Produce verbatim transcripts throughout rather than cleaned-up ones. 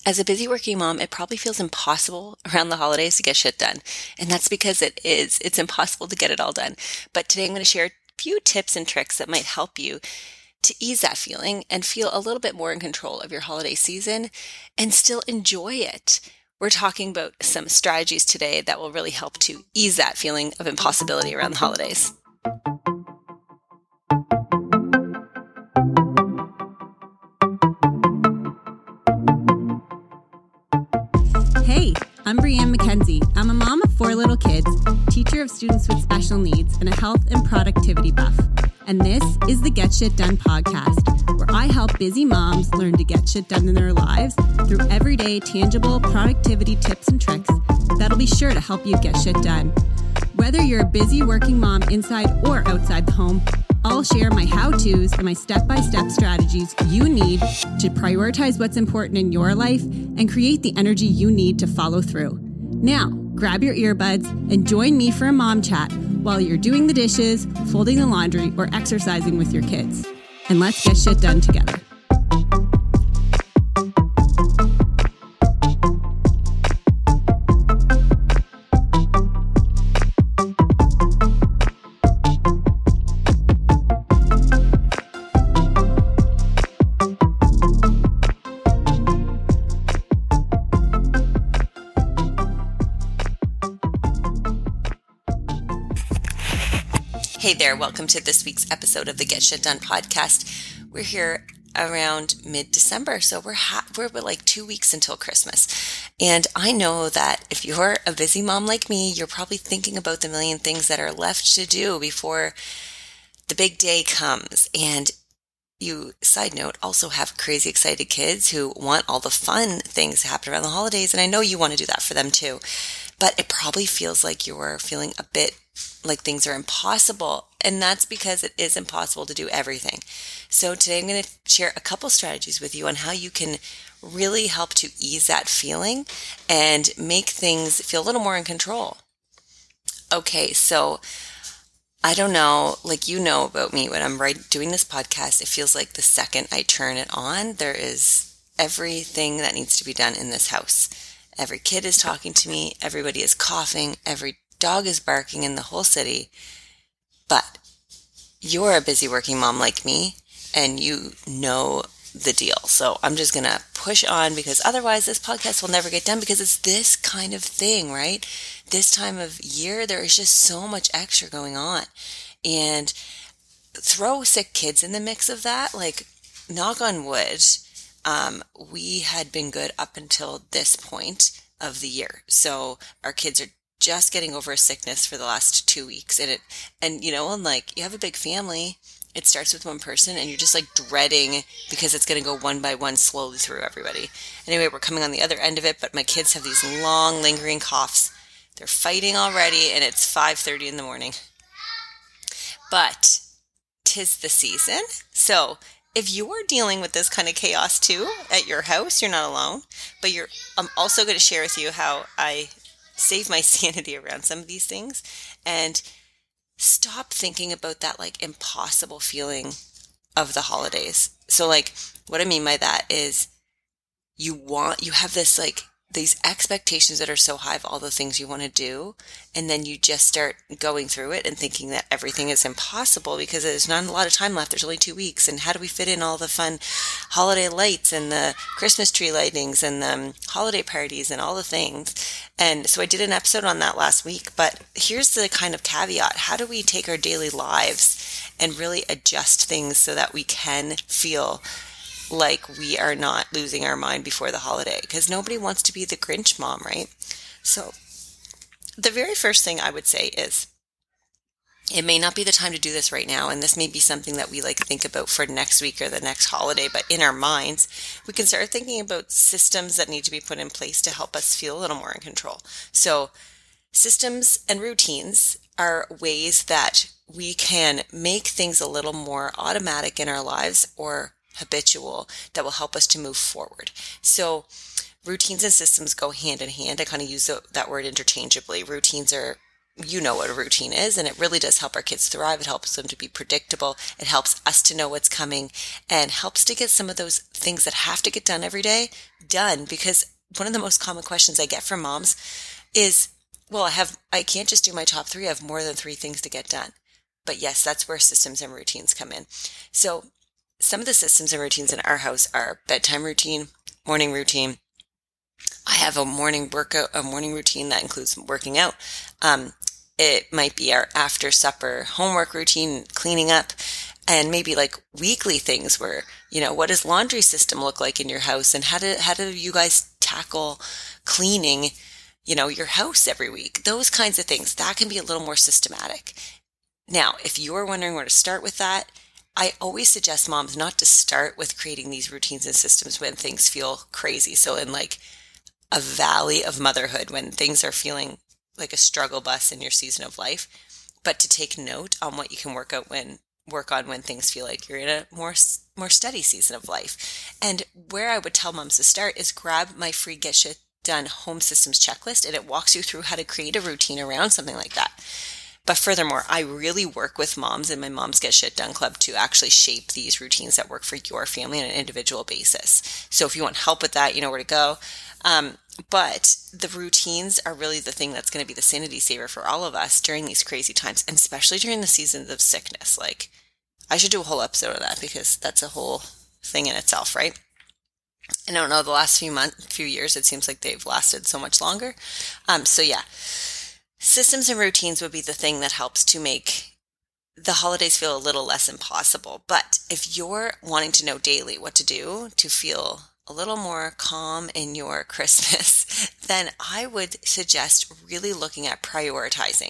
As a busy working mom, it probably feels impossible around the holidays to get shit done. And that's because it is. It's impossible to get it all done. But today I'm going to share a few tips and tricks that might help you to ease that feeling and feel a little bit more in control of your holiday season and still enjoy it. We're talking about some strategies today that will really help to ease that feeling of impossibility around the holidays. Hey, I'm Brianne McKenzie. I'm a mom of four little kids, teacher of students with special needs, and a health and productivity buff. And this is the Get Shit Done podcast, where I help busy moms learn to get shit done in their lives through everyday tangible productivity tips and tricks that'll be sure to help you get shit done. Whether you're a busy working mom inside or outside the home, I'll share my how-tos and my step-by-step strategies you need to prioritize what's important in your life and create the energy you need to follow through. Now, grab your earbuds and join me for a mom chat while you're doing the dishes, folding the laundry, or exercising with your kids. And let's get shit done together. Hey there, welcome to this week's episode of the Get Shit Done podcast. We're here around mid-December, so we're ha- we're like two weeks until Christmas. And I know that if you're a busy mom like me, you're probably thinking about the million things that are left to do before the big day comes. And you, side note, also have crazy excited kids who want all the fun things to happen around the holidays. And I know you want to do that for them too. But it probably feels like you're feeling a bit like things are impossible. And that's because it is impossible to do everything. So today I'm going to share a couple strategies with you on how you can really help to ease that feeling and make things feel a little more in control. Okay, so I don't know, like you know about me, when I'm right doing this podcast, it feels like the second I turn it on, there is everything that needs to be done in this house. Every kid is talking to me, everybody is coughing, every dog is barking in the whole city. But you're a busy working mom like me, and you know the deal. So I'm just going to push on, because otherwise this podcast will never get done, because it's this kind of thing, right? This time of year, there is just so much extra going on. And throw sick kids in the mix of that, like, knock on wood, um, we had been good up until this point of the year. So our kids are just getting over a sickness for the last two weeks. And it, and you know, and like you have a big family, it starts with one person and you're just like dreading because it's going to go one by one slowly through everybody. Anyway, we're coming on the other end of it, but my kids have these long lingering coughs. They're fighting already and it's five thirty in the morning. But 'tis the season. So if you're dealing with this kind of chaos too at your house, you're not alone. But you're, I'm also going to share with you how I save my sanity around some of these things and stop thinking about that like impossible feeling of the holidays. So like what I mean by that is you want, you have this like these expectations that are so high of all the things you want to do. And then you just start going through it and thinking that everything is impossible because there's not a lot of time left. There's only two weeks. And how do we fit in all the fun holiday lights and the Christmas tree lightings and the holiday parties and all the things? And so I did an episode on that last week, but here's the kind of caveat. How do we take our daily lives and really adjust things so that we can feel like we are not losing our mind before the holiday? Because nobody wants to be the Grinch mom, right? So the very first thing I would say is it may not be the time to do this right now, and this may be something that we like think about for next week or the next holiday, but in our minds, we can start thinking about systems that need to be put in place to help us feel a little more in control. So systems and routines are ways that we can make things a little more automatic in our lives or habitual that will help us to move forward. So routines and systems go hand in hand. I kind of use the, that word interchangeably. Routines are you know what a routine is, and it really does help our kids thrive. It helps them to be predictable. It helps us to know what's coming and helps to get some of those things that have to get done every day done. Because one of the most common questions I get from moms is, well, I have, I can't just do my top three. I have more than three things to get done. But yes, that's where systems and routines come in. So some of the systems and routines in our house are bedtime routine, morning routine. I have a morning workout, a morning routine that includes working out. Um, it might be our after supper homework routine, cleaning up, and maybe like weekly things where, you know, what does laundry system look like in your house, and how do, how do you guys tackle cleaning, you know, your house every week? Those kinds of things, that can be a little more systematic. Now, if you're wondering where to start with that, I always suggest moms not to start with creating these routines and systems when things feel crazy. So in like a valley of motherhood, when things are feeling like a struggle bus in your season of life, but to take note on what you can work out when work on when things feel like you're in a more more steady season of life. And where I would tell moms to start is grab my free Get Shit Done home systems checklist, and it walks you through how to create a routine around something like that. But furthermore, I really work with moms in my Moms Get Shit Done Club to actually shape these routines that work for your family on an individual basis. So if you want help with that, you know where to go. Um, but the routines are really the thing that's going to be the sanity saver for all of us during these crazy times, and especially during the seasons of sickness. Like, I should do a whole episode of that because that's a whole thing in itself, right? I don't know, the last few months, few years, it seems like they've lasted so much longer. Um, so yeah. Systems and routines would be the thing that helps to make the holidays feel a little less impossible. But if you're wanting to know daily what to do to feel a little more calm in your Christmas, then I would suggest really looking at prioritizing.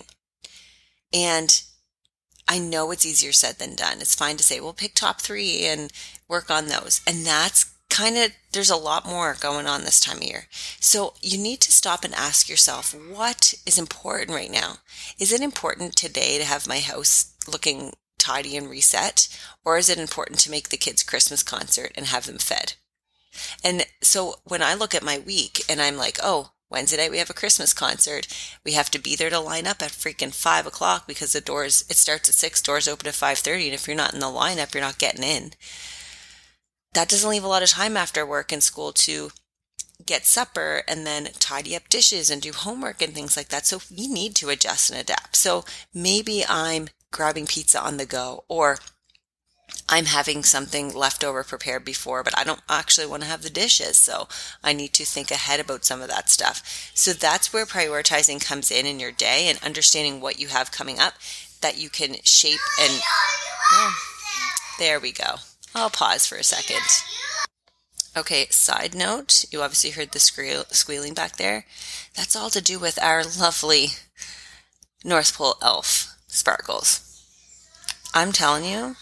And I know it's easier said than done. It's fine to say, well, pick top three and work on those. And that's kind of, there's a lot more going on this time of year. So you need to stop and ask yourself, what is important right now? Is it important today to have my house looking tidy and reset? Or is it important to make the kids' Christmas concert and have them fed? And so when I look at my week and I'm like, oh, Wednesday night we have a Christmas concert. We have to be there to line up at freaking five o'clock because the doors, it starts at six, doors open at five thirty. And if you're not in the lineup, you're not getting in. That doesn't leave a lot of time after work and school to get supper and then tidy up dishes and do homework and things like that. So we need to adjust and adapt. So maybe I'm grabbing pizza on the go, or I'm having something left over prepared before, but I don't actually want to have the dishes. So I need to think ahead about some of that stuff. So that's where prioritizing comes in in your day, and understanding what you have coming up that you can shape and, oh, there we go. I'll pause for a second. Okay, side note, you obviously heard the squeal, squealing back there. That's all to do with our lovely North Pole elf, Sparkles. I'm telling you,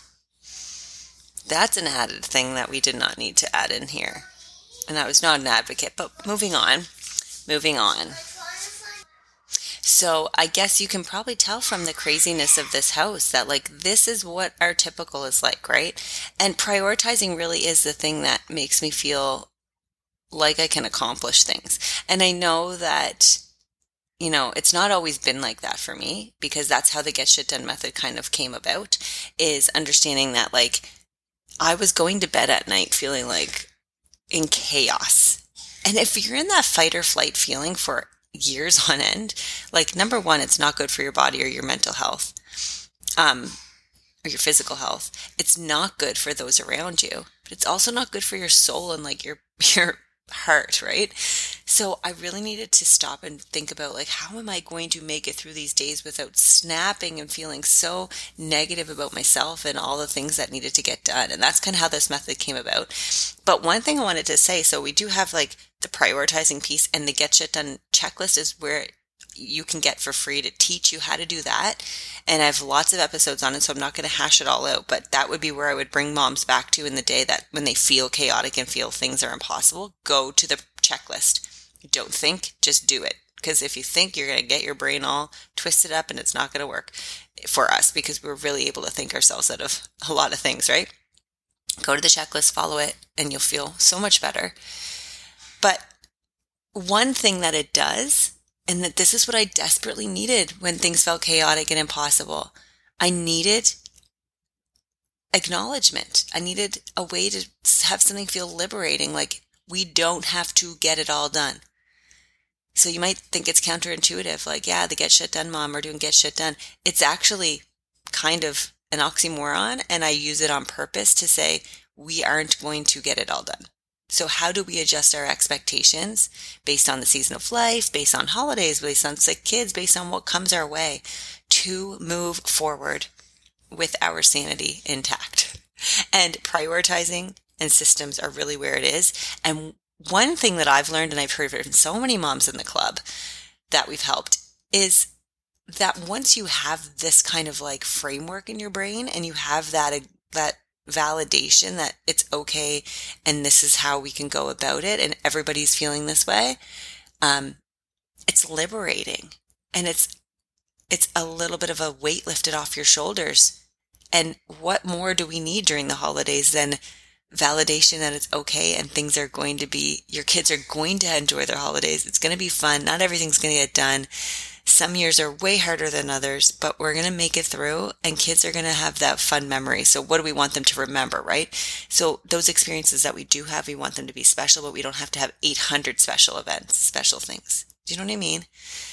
that's an added thing that we did not need to add in here. And I was not an advocate, but moving on, moving on. So I guess you can probably tell from the craziness of this house that, like, this is what our typical is like, right? And prioritizing really is the thing that makes me feel like I can accomplish things. And I know that, you know, it's not always been like that for me, because that's how the Get Shit Done method kind of came about, is understanding that, like, I was going to bed at night feeling like in chaos. And if you're in that fight or flight feeling for years on end, like, number one, it's not good for your body or your mental health, um, or your physical health. It's not good for those around you, but it's also not good for your soul and, like, your, your heart, right? So I really needed to stop and think about, like, how am I going to make it through these days without snapping and feeling so negative about myself and all the things that needed to get done? And that's kind of how this method came about. But one thing I wanted to say, so we do have, like, the prioritizing piece, and the Get Shit Done checklist is where you can get for free to teach you how to do that. And I have lots of episodes on it, so I'm not going to hash it all out, but that would be where I would bring moms back to in the day, that when they feel chaotic and feel things are impossible, go to the checklist. Don't think, just do it. Because if you think, you're going to get your brain all twisted up and it's not going to work for us, because we're really able to think ourselves out of a lot of things, right? Go to the checklist, follow it, and you'll feel so much better. But one thing that it does And that this is what I desperately needed when things felt chaotic and impossible. I needed acknowledgement. I needed a way to have something feel liberating, like we don't have to get it all done. So you might think it's counterintuitive, like, yeah, the get shit done mom, we're doing get shit done. It's actually kind of an oxymoron, and I use it on purpose to say we aren't going to get it all done. So how do we adjust our expectations based on the season of life, based on holidays, based on sick kids, based on what comes our way to move forward with our sanity intact? And prioritizing and systems are really where it is. And one thing that I've learned, and I've heard from so many moms in the club that we've helped, is that once you have this kind of like framework in your brain and you have that, that validation that it's okay and this is how we can go about it and everybody's feeling this way, um, it's liberating. And it's, it's a little bit of a weight lifted off your shoulders. And what more do we need during the holidays than validation that it's okay and things are going to be, your kids are going to enjoy their holidays. It's going to be fun. Not everything's going to get done. Some years are way harder than others, but we're going to make it through and kids are going to have that fun memory. So what do we want them to remember, right? So those experiences that we do have, we want them to be special, but we don't have to have eight hundred special events, special things. Do you know what I mean?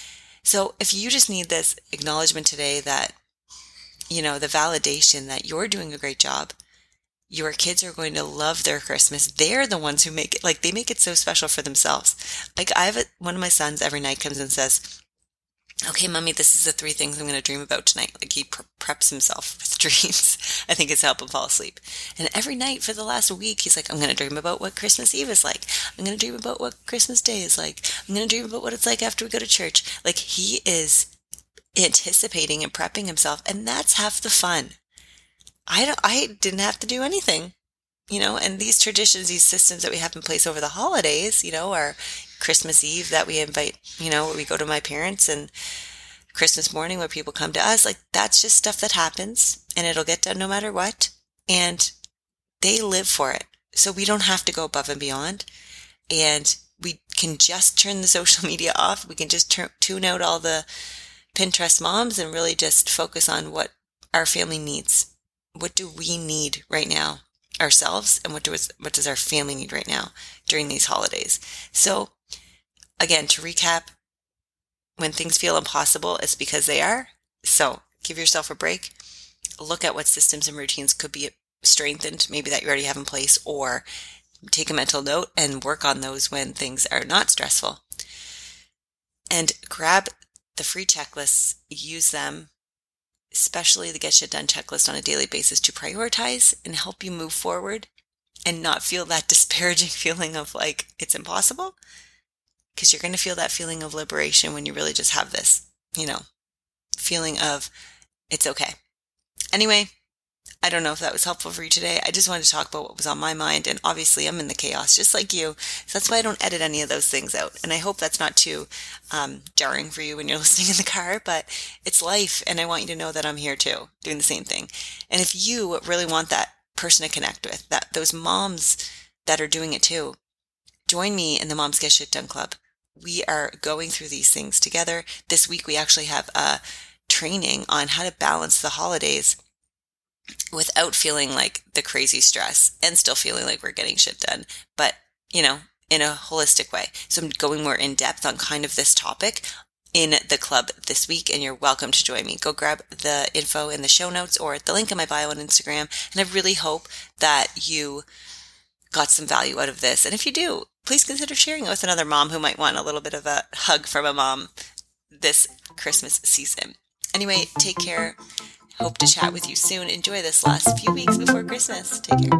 So if you just need this acknowledgement today that, you know, the validation that you're doing a great job, your kids are going to love their Christmas. They're the ones who make it, like they make it so special for themselves. Like I have a, one of my sons every night comes and says, okay, mommy, this is the three things I'm going to dream about tonight. Like he pre- preps himself with dreams. I think it's help him fall asleep. And every night for the last week, he's like, I'm going to dream about what Christmas Eve is like. I'm going to dream about what Christmas Day is like. I'm going to dream about what it's like after we go to church. Like he is anticipating and prepping himself. And that's half the fun. I don't, I didn't have to do anything, you know, and these traditions, these systems that we have in place over the holidays, you know, are Christmas Eve that we invite, you know, where we go to my parents, and Christmas morning where people come to us. Like that's just stuff that happens and it'll get done no matter what. And they live for it. So we don't have to go above and beyond. And we can just turn the social media off. We can just turn, tune out all the Pinterest moms and really just focus on what our family needs. What do we need right now ourselves? And what does, what does our family need right now during these holidays? So again, to recap, when things feel impossible, it's because they are. So give yourself a break. Look at what systems and routines could be strengthened, maybe that you already have in place, or take a mental note and work on those when things are not stressful. And grab the free checklists, use them, especially the Get Shit Done checklist on a daily basis, to prioritize and help you move forward and not feel that disparaging feeling of like it's impossible. Because you're going to feel that feeling of liberation when you really just have this, you know, feeling of it's okay. Anyway, I don't know if that was helpful for you today. I just wanted to talk about what was on my mind. And obviously I'm in the chaos just like you. So that's why I don't edit any of those things out. And I hope that's not too um, jarring for you when you're listening in the car, but it's life. And I want you to know that I'm here too, doing the same thing. And if you really want that person to connect with, that those moms that are doing it too, join me in the Moms Get Shit Done Club. We are going through these things together. This week we actually have a training on how to balance the holidays without feeling like the crazy stress and still feeling like we're getting shit done, but, you know, in a holistic way. So I'm going more in depth on kind of this topic in the club this week, and you're welcome to join me. Go grab the info in the show notes or the link in my bio on Instagram. And I really hope that you got some value out of this. And if you do, please consider sharing it with another mom who might want a little bit of a hug from a mom this Christmas season. Anyway, take care. Hope to chat with you soon. Enjoy this last few weeks before Christmas. Take care.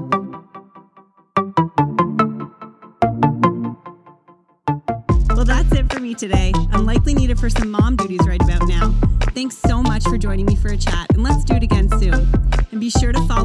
Well, that's it for me today. I'm likely needed for some mom duties right about now. Thanks so much for joining me for a chat, and let's do it again soon. And be sure to follow